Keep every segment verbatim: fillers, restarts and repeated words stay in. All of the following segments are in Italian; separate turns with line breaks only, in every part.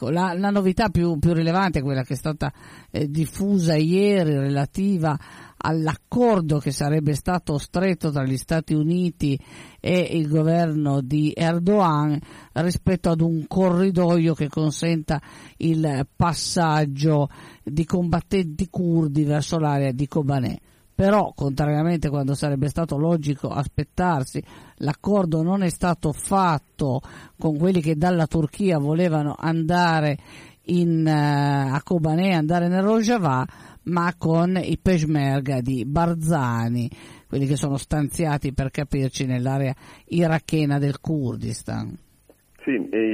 La, la novità più, più rilevante è quella che è stata eh, diffusa ieri, relativa all'accordo che sarebbe stato stretto tra gli Stati Uniti e il governo di Erdogan rispetto ad un corridoio che consenta il passaggio di combattenti curdi verso l'area di Kobané. Però, contrariamente a quando sarebbe stato logico aspettarsi, l'accordo non è stato fatto con quelli che dalla Turchia volevano andare in, uh, a Kobané, andare nel Rojava, ma con i Peshmerga di Barzani, quelli che sono stanziati, per capirci, nell'area irachena del Kurdistan.
Sì,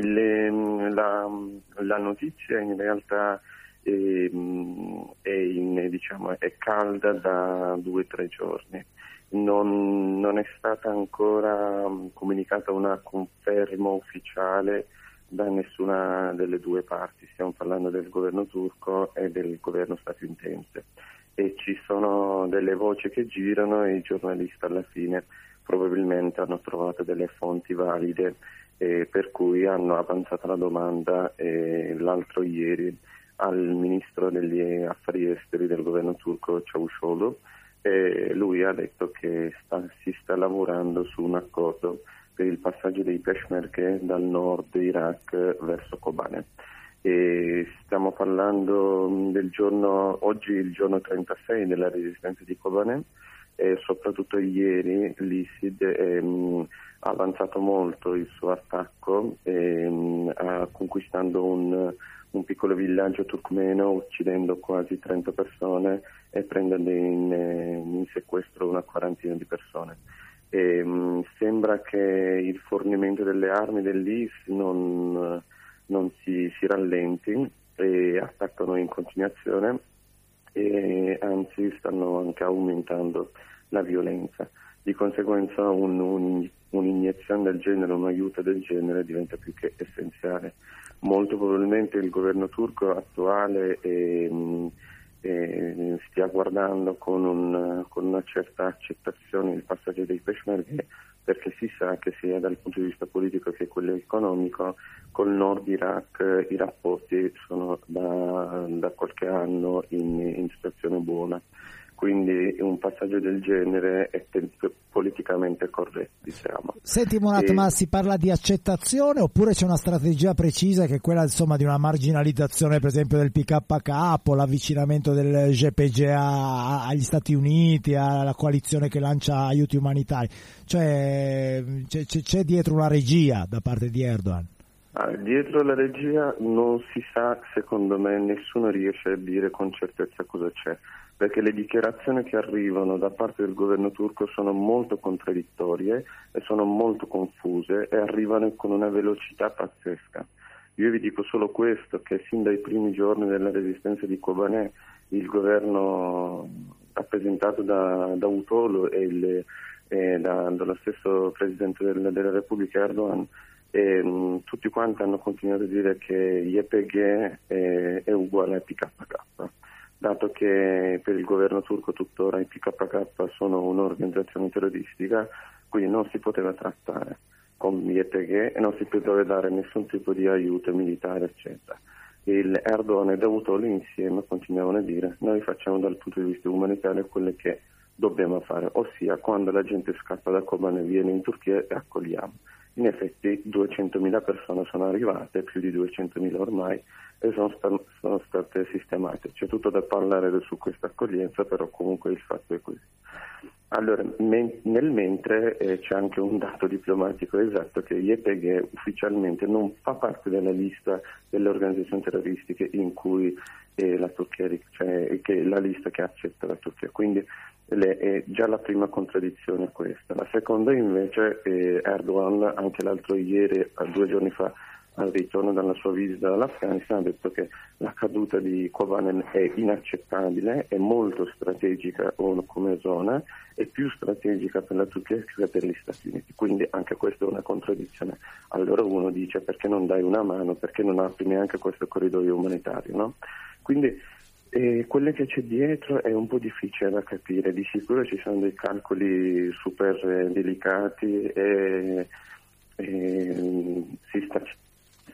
il, la, la notizia in realtà è, è, in, diciamo, è calda da due o tre giorni. Non, non è stata ancora comunicata una conferma ufficiale da nessuna delle due parti, stiamo parlando del governo turco e del governo statunitense, e ci sono delle voci che girano e i giornalisti alla fine probabilmente hanno trovato delle fonti valide, eh, per cui hanno avanzato la domanda eh, l'altro ieri al ministro degli affari esteri del governo turco Çavuşoğlu, e lui ha detto che sta, si sta lavorando su un accordo per il passaggio dei Peshmerga dal nord Iraq verso Kobané. E stiamo parlando del giorno, oggi il giorno trentasei della resistenza di Kobané, e soprattutto ieri l'ISID ehm, ha avanzato molto il suo attacco, ehm, a, conquistando un, un piccolo villaggio turkmeno, uccidendo quasi trenta persone e prendendo in, in sequestro una quarantina di persone. E, mh, sembra che il fornimento delle armi dell'I S non, non si, si rallenti e attaccano in continuazione, e anzi stanno anche aumentando la violenza. Di conseguenza un, un, un'iniezione del genere, un aiuto del genere diventa più che essenziale. Molto probabilmente il governo turco attuale è, mh, E stia guardando con, un, con una certa accettazione il passaggio dei Peshmerga, perché si sa che sia dal punto di vista politico che quello economico col nord Iraq i rapporti sono da, da qualche anno in, in situazione buona. Quindi un passaggio del genere è politicamente corretto, diciamo.
Senti Murat, e... ma si parla di accettazione oppure c'è una strategia precisa che è quella, insomma, di una marginalizzazione, per esempio, del P K K o l'avvicinamento del G P G A agli Stati Uniti, alla coalizione che lancia aiuti umanitari? Cioè c'è, c'è dietro una regia da parte di Erdogan?
Ah, dietro la regia non si sa, secondo me nessuno riesce a dire con certezza cosa c'è, perché le dichiarazioni che arrivano da parte del governo turco sono molto contraddittorie e sono molto confuse e arrivano con una velocità pazzesca. Io vi dico solo questo, che sin dai primi giorni della resistenza di Kobané il governo rappresentato da Davutoğlu e, il, e da, dallo stesso Presidente del, della Repubblica Erdogan, E, mh, tutti quanti hanno continuato a dire che Y P G è, è uguale a P K K, dato che per il governo turco tuttora i P K K sono un'organizzazione terroristica, quindi non si poteva trattare con Y P G e non si poteva dare nessun tipo di aiuto militare, eccetera. Il Erdogan e Davutoğlu insieme continuavano a dire: noi facciamo dal punto di vista umanitario quello che dobbiamo fare, ossia quando la gente scappa da Kobané viene in Turchia e accogliamo. In effetti duecentomila persone sono arrivate, più di duecentomila ormai, e sono, sta- sono state sistemate. C'è tutto da parlare su questa accoglienza, però comunque il fatto è così. Allora, men- nel mentre eh, c'è anche un dato diplomatico esatto, che Y P G ufficialmente non fa parte della lista delle organizzazioni terroristiche in cui eh, la Turchia, cioè che la lista che accetta la Turchia. Quindi Le, è già la prima contraddizione questa. La seconda invece è Erdogan, anche l'altro ieri, due giorni fa, al ritorno dalla sua visita all'Afghanistan, ha detto che la caduta di Kobané è inaccettabile, è molto strategica come zona, è più strategica per la Turchia che per gli Stati Uniti. Quindi anche questa è una contraddizione. Allora uno dice: perché non dai una mano, perché non apri neanche questo corridoio umanitario, no? Quindi E quello che c'è dietro è un po' difficile da capire. Di sicuro ci sono dei calcoli super delicati e, e si, sta,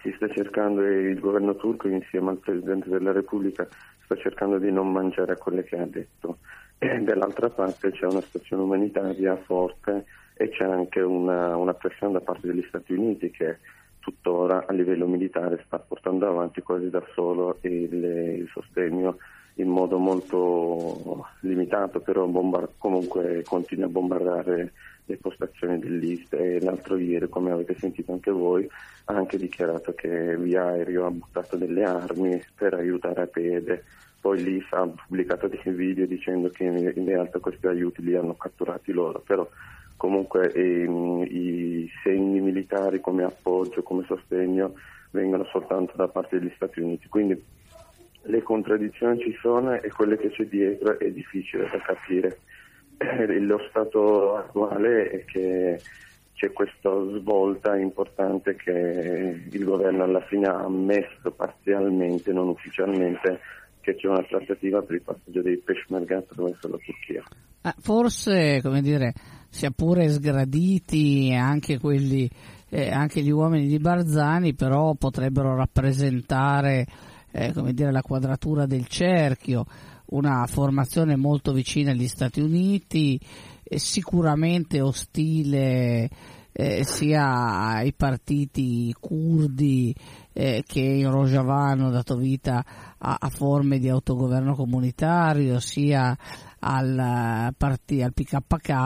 si sta cercando, e il governo turco insieme al Presidente della Repubblica sta cercando di non mangiare a quelle che ha detto. E dall'altra parte c'è una situazione umanitaria forte e c'è anche una, una pressione da parte degli Stati Uniti che tuttora a livello militare sta portando avanti quasi da solo il, il sostegno in modo molto limitato, però bombar- comunque continua a bombardare le postazioni dell'I S e l'altro ieri, come avete sentito anche voi, ha anche dichiarato che via aereo ha buttato delle armi per aiutare a piede. Poi l'I S ha pubblicato dei video dicendo che in realtà questi aiuti li hanno catturati loro, però comunque ehm, i segni militari come appoggio, come sostegno vengono soltanto da parte degli Stati Uniti, quindi le contraddizioni ci sono e quello che c'è dietro è difficile da capire. Eh, lo stato attuale è che c'è questa svolta importante che il governo alla fine ha ammesso parzialmente, non ufficialmente, che c'è una trattativa per il passaggio dei Peshmerga attraverso la Turchia.
Ah, forse, come dire, sia pure sgraditi anche quelli, eh, anche gli uomini di Barzani, però potrebbero rappresentare, eh, come dire, la quadratura del cerchio, una formazione molto vicina agli Stati Uniti, eh, sicuramente ostile eh, sia ai partiti curdi eh, che in Rojava hanno dato vita a, a forme di autogoverno comunitario, sia al, parti, al P K K,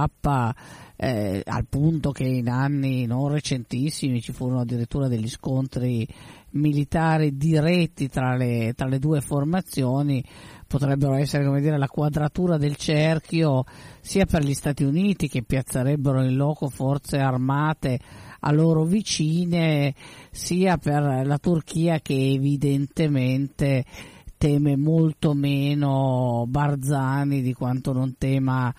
eh, al punto che in anni non recentissimi ci furono addirittura degli scontri militari diretti tra le, tra le due formazioni. Potrebbero essere, come dire, la quadratura del cerchio sia per gli Stati Uniti, che piazzerebbero in loco forze armate a loro vicine, sia per la Turchia, che evidentemente teme molto meno Barzani di quanto non tema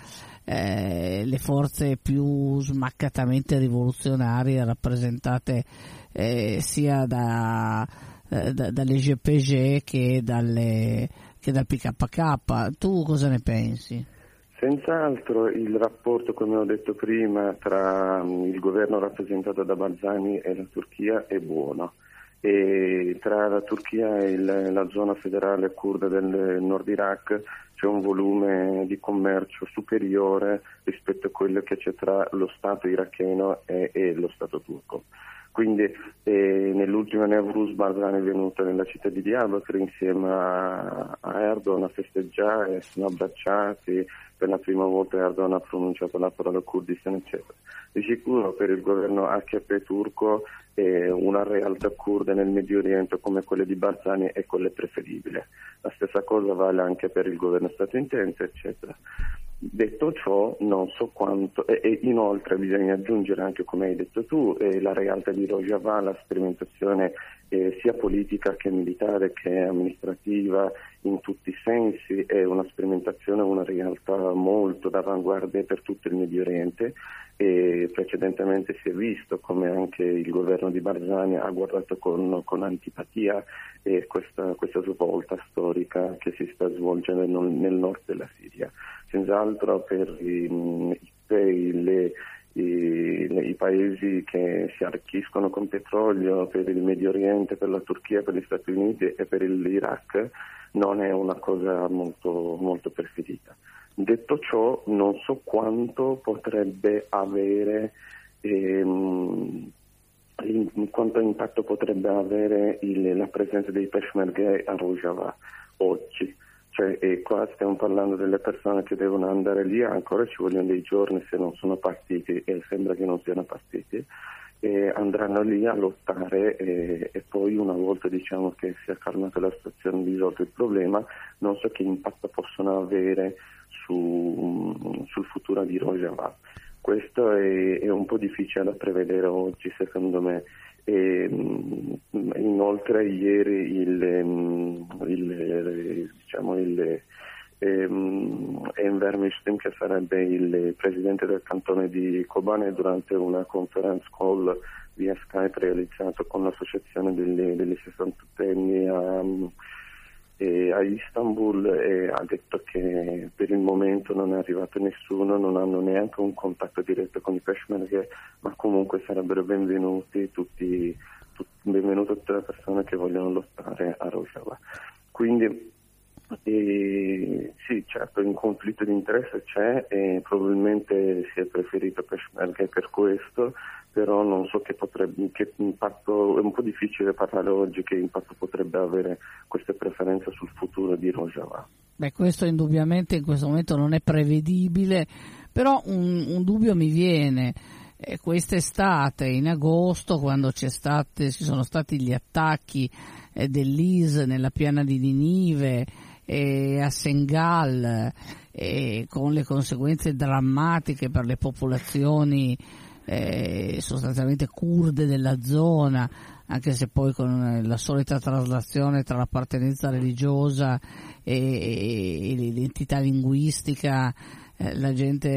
eh, le forze più smaccatamente rivoluzionarie rappresentate eh, sia da, eh, da, dalle G P G che dalle che dal P K K. Tu cosa ne pensi?
Senz'altro il rapporto, come ho detto prima, tra il governo rappresentato da Barzani e la Turchia è buono, e tra la Turchia e il, la zona federale curda del nord Iraq c'è un volume di commercio superiore rispetto a quello che c'è tra lo Stato iracheno e, e lo Stato turco. Quindi eh, nell'ultima Nevruz Barzani è venuto nella città di Diyarbakir insieme a, a Erdogan a festeggiare, sono abbracciati, per la prima volta Erdogan ha pronunciato la parola Kurdistan, eccetera. Di sicuro per il governo H D P turco eh, una realtà kurda nel Medio Oriente come quella di Barzani è quella preferibile. La stessa cosa vale anche per il governo statunitense, eccetera. Detto ciò, non so quanto, e, e inoltre bisogna aggiungere anche, come hai detto tu, eh, la realtà di Rojava, la sperimentazione eh, sia politica che militare che amministrativa in tutti i sensi, è una sperimentazione, una realtà molto d'avanguardia per tutto il Medio Oriente, e precedentemente si è visto come anche il governo di Barzani ha guardato con, con antipatia eh, questa, questa svolta storica che si sta svolgendo nel, nel nord della Siria. Senz'altro per i, per le, i, le, i paesi che si arricchiscono con petrolio, per il Medio Oriente, per la Turchia, per gli Stati Uniti e per l'Iraq non è una cosa molto, molto preferita. Detto ciò, non so quanto potrebbe avere, ehm, in, quanto impatto potrebbe avere il, la presenza dei Peshmerga a Rojava oggi. Cioè, e qua stiamo parlando delle persone che devono andare lì, ancora ci vogliono dei giorni se non sono partiti, e sembra che non siano partiti, e andranno lì a lottare e, e poi una volta diciamo che si è calmata la situazione, risolto il problema, non so che impatto possono avere su, sul futuro di Rojava. Questo è, è un po' difficile da prevedere oggi, secondo me. E, inoltre ieri il, il, diciamo il ehm, Enver Mishtim, che sarebbe il presidente del cantone di Kobane, durante una conference call via Skype realizzato con l'associazione degli, degli sessantottenni a, a Istanbul, e ha detto che per il momento non è arrivato nessuno, non hanno neanche un contatto diretto con i Peshmerga, ma comunque sarebbero benvenuti tutti, benvenuto a tutte le persone che vogliono lottare a Rojava. Quindi e, sì, certo, un conflitto di interesse c'è e probabilmente si è preferito Peshmerga per questo, però non so che, potrebbe, che impatto, è un po' difficile parlare oggi che impatto potrebbe avere questa preferenza sul futuro di Rojava.
Beh, questo indubbiamente in questo momento non è prevedibile, però un, un dubbio mi viene. Eh, quest'estate, in agosto, quando c'è state, ci sono stati gli attacchi eh, dell'I S nella piana di Ninive e a Sengal, eh, con le conseguenze drammatiche per le popolazioni eh, sostanzialmente kurde della zona, anche se poi con la solita traslazione tra l'appartenenza religiosa e, e, e l'identità linguistica, eh, la gente,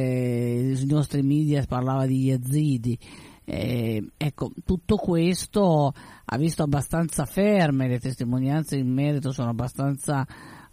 i nostri media parlava di yazidi. Eh, ecco, tutto questo ha visto abbastanza ferme, le testimonianze in merito sono abbastanza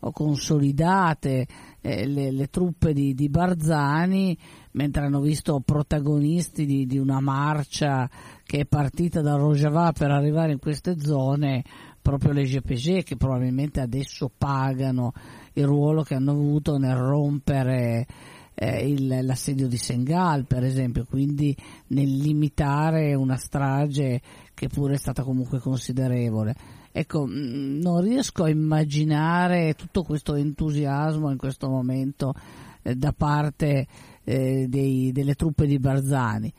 consolidate, eh, le, le truppe di, di Barzani, mentre hanno visto protagonisti di, di una marcia che è partita da Rojava per arrivare in queste zone proprio le J P G, che probabilmente adesso pagano il ruolo che hanno avuto nel rompere eh, il, l'assedio di Sengal, per esempio, quindi nel limitare una strage che pure è stata comunque considerevole. Ecco, non riesco a immaginare tutto questo entusiasmo in questo momento eh, da parte eh, dei, delle truppe di Barzani.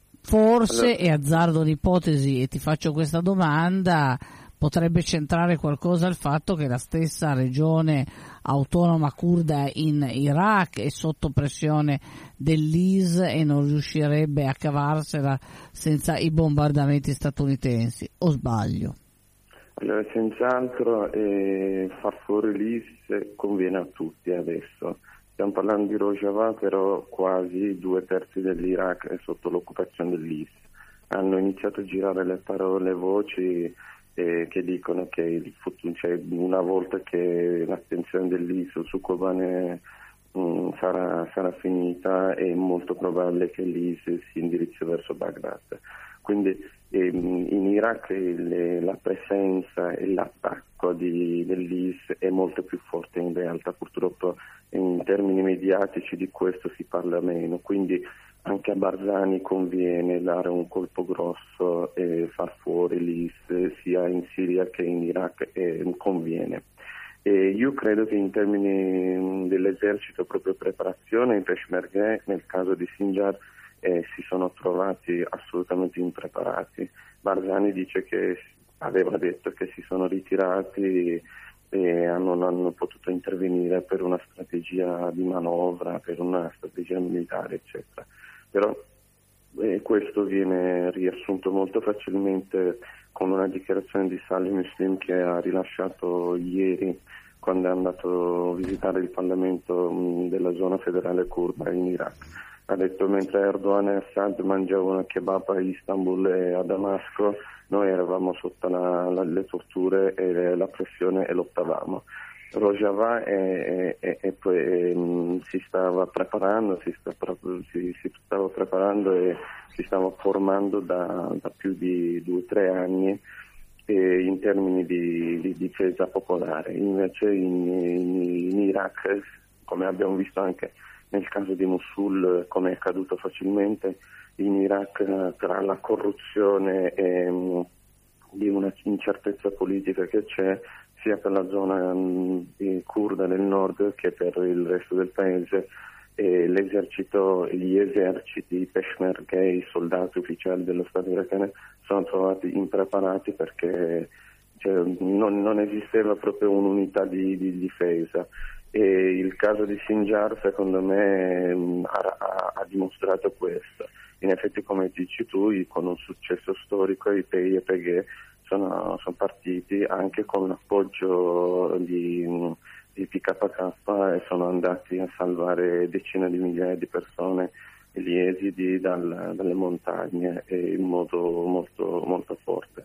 Forse, e azzardo un'ipotesi e ti faccio questa domanda, potrebbe centrare qualcosa il fatto che la stessa regione autonoma curda in Iraq è sotto pressione dell'I S e non riuscirebbe a cavarsela senza i bombardamenti statunitensi, o sbaglio?
Allora, senz'altro eh, far fuori l'I S conviene a tutti adesso. Stiamo parlando di Rojava, però quasi due terzi dell'Iraq è sotto l'occupazione dell'I S. Hanno iniziato a girare le parole, le voci eh, che dicono che il futuro, cioè, una volta che l'attenzione dell'I S su Kobane mh, sarà, sarà finita, è molto probabile che l'I S si indirizzi verso Baghdad. Quindi ehm, in Iraq le, la presenza e l'attacco di, dell'I S è molto più forte in realtà, purtroppo in termini mediatici di questo si parla meno, quindi anche a Barzani conviene dare un colpo grosso e far fuori l'I S sia in Siria che in Iraq, e conviene. E io credo che in termini dell'esercito, proprio preparazione, i Peshmerga nel caso di Sinjar Eh, si sono trovati assolutamente impreparati. Barzani dice che aveva detto che si sono ritirati e non hanno potuto intervenire per una strategia di manovra, per una strategia militare, eccetera. Però eh, questo viene riassunto molto facilmente con una dichiarazione di Salih Muslim che ha rilasciato ieri quando è andato a visitare il Parlamento mh, della zona federale curda in Iraq. Ha detto: mentre Erdogan e Assad mangiavano kebab a Istanbul e a Damasco, noi eravamo sotto la, la, le torture e la pressione e lottavamo. Rojava e, e, e poi e, mh, si stava preparando, si, sta, si, si stava preparando e si stava formando da, da più di due o tre anni eh, in termini di, di difesa popolare. Invece in, in, in Iraq, come abbiamo visto anche nel caso di Mosul, come è accaduto facilmente, in Iraq tra la corruzione e mh, di una incertezza politica che c'è sia per la zona mh, curda del nord che per il resto del paese, e l'esercito, gli eserciti Peshmerga, i soldati ufficiali dello Stato iracheno sono trovati impreparati perché cioè, non, non esisteva proprio un'unità di, di difesa. E il caso di Sinjar secondo me mh, ha, ha dimostrato questo. In effetti, come dici tu, con un successo storico i P I e P G sono, sono partiti anche con l'appoggio di, di P K K e sono andati a salvare decine di migliaia di persone, gli esidi dal, dalle montagne, e in modo molto, molto forte.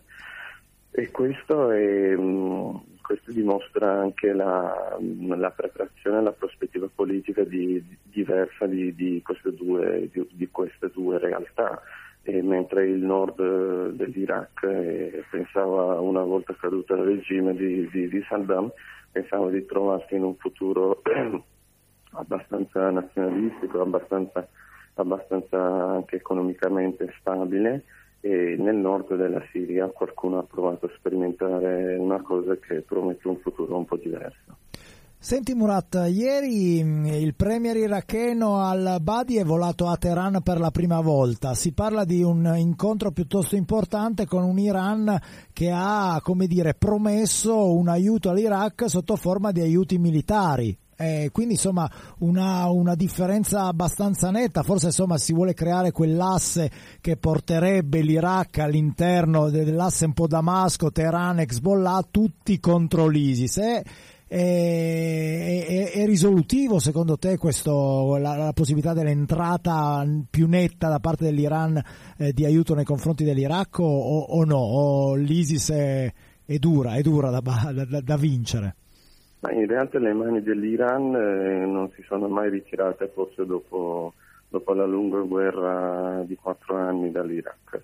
E questo, è, questo dimostra anche la, la preparazione e la prospettiva politica di, di, diversa di, di, queste due, di, di queste due realtà. e mentre il nord dell'Iraq eh, pensava, una volta caduto il regime di, di, di Saddam, pensava di trovarsi in un futuro abbastanza nazionalistico, abbastanza, abbastanza anche economicamente stabile, e nel nord della Siria qualcuno ha provato a sperimentare una cosa che promette un futuro un po' diverso.
Senti Murat, ieri il premier iracheno al-Abadi è volato a Teheran per la prima volta. Si parla di un incontro piuttosto importante con un Iran che ha, come dire, promesso un aiuto all'Iraq sotto forma di aiuti militari. Eh, quindi insomma una, una differenza abbastanza netta, forse insomma si vuole creare quell'asse che porterebbe l'Iraq all'interno dell'asse un po' Damasco, Teheran, Hezbollah, tutti contro l'ISIS. È, è, è, è risolutivo secondo te questo, la, la possibilità dell'entrata più netta da parte dell'Iran eh, di aiuto nei confronti dell'Iraq o, o no? O l'ISIS è, è dura, è dura da, da, da vincere?
Ma in realtà le mani dell'Iran eh, non si sono mai ritirate, forse dopo, dopo la lunga guerra di quattro anni dall'Iraq,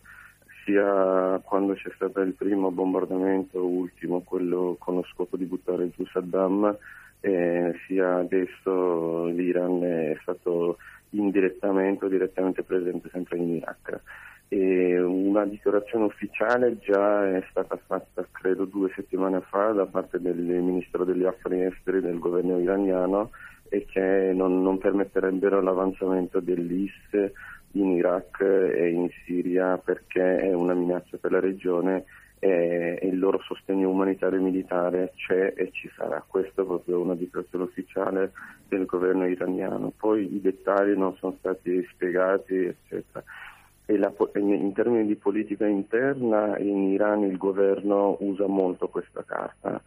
sia quando c'è stato il primo bombardamento ultimo, quello con lo scopo di buttare giù Saddam, eh, sia adesso l'Iran è stato indirettamente o direttamente presente sempre in Iraq. E una dichiarazione ufficiale già è stata fatta credo due settimane fa da parte del ministro degli affari esteri del governo iraniano, e che non, non permetterebbero l'avanzamento dell'I S in Iraq e in Siria perché è una minaccia per la regione e, e il loro sostegno umanitario e militare c'è e ci sarà. Questa è proprio una dichiarazione ufficiale del governo iraniano. Poi i dettagli non sono stati spiegati, eccetera. E la, in termini di politica interna in Iran il governo usa molto questa carta,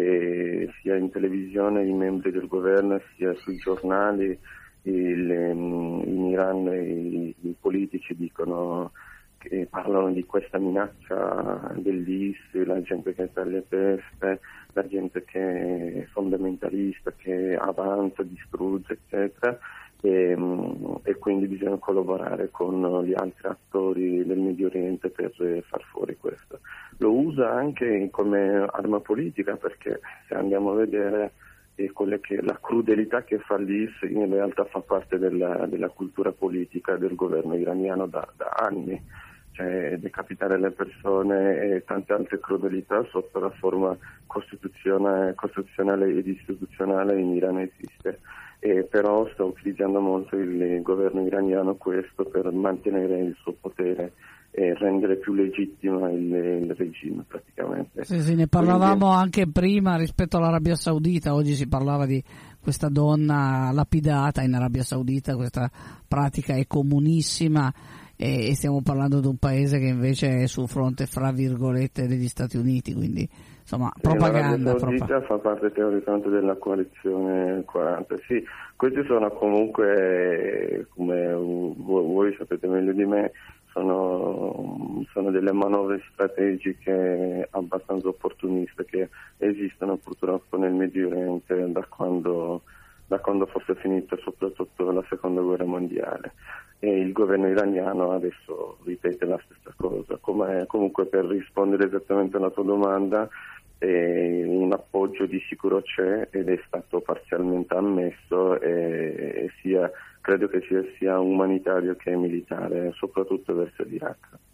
e sia in televisione i membri del governo sia sui giornali il, in Iran i, i politici dicono che parlano di questa minaccia dell'I S, la gente che sta alle teste, la gente che è fondamentalista, che avanza, distrugge, eccetera. E, e quindi bisogna collaborare con gli altri attori del Medio Oriente per far fuori questo. Lo usa anche come arma politica, perché se andiamo a vedere eh, quelle che, la crudelità che fa l'I S in realtà fa parte della, della cultura politica del governo iraniano da, da anni, cioè decapitare le persone e tante altre crudelità sotto la forma costituzionale, costituzionale ed istituzionale in Iran esiste. E però sta utilizzando molto il governo iraniano questo per mantenere il suo potere e rendere più legittima il, il regime praticamente.
Sì, sì, ne parlavamo
Quindi,
anche prima rispetto all'Arabia Saudita. Oggi si parlava di questa donna lapidata in Arabia Saudita, questa pratica è comunissima, e, e stiamo parlando di un paese che invece è sul fronte fra virgolette degli Stati Uniti, quindi insomma propaganda.
L'Arabia Saudita proprio fa parte teoricamente della coalizione quaranta. Sì, questi sono comunque, come voi sapete meglio di me, sono, sono delle manovre strategiche abbastanza opportuniste che esistono purtroppo nel Medio Oriente da quando, da quando fosse finita soprattutto la seconda guerra mondiale. E il governo iraniano adesso ripete la stessa cosa. Come, comunque, per rispondere esattamente alla tua domanda, eh, un appoggio di sicuro c'è ed è stato parzialmente ammesso, e, e sia, credo che sia sia umanitario che militare, soprattutto verso l'Iraq.